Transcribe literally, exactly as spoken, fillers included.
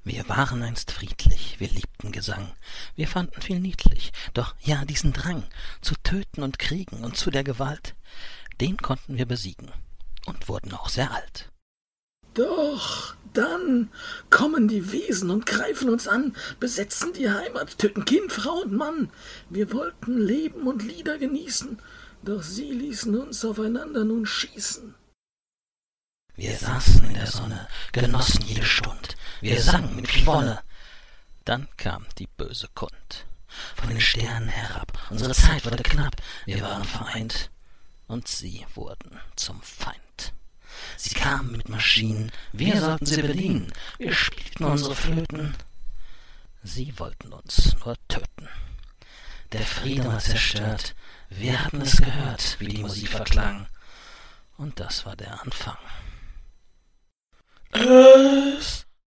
Wir waren einst friedlich, wir liebten Gesang, wir fanden viel niedlich, doch ja diesen Drang, zu töten und kriegen und zu der Gewalt, den konnten wir besiegen und wurden auch sehr alt. Doch dann kommen die Wesen und greifen uns an, besetzen die Heimat, töten Kind, Frau und Mann. Wir wollten leben und Lieder genießen, doch sie ließen uns aufeinander nun schießen. Wir saßen in der Sonne, genossen jede Stund, wir sangen mit viel Wonne. Dann kam die böse Kund, von den Sternen herab, unsere Zeit wurde knapp, wir waren vereint, und sie wurden zum Feind. Sie kamen mit Maschinen, wir sollten sie bedienen, wir spielten unsere Flöten, sie wollten uns nur töten. Der Friede war zerstört, wir hatten es gehört, wie die Musik verklang, und das war der Anfang. Es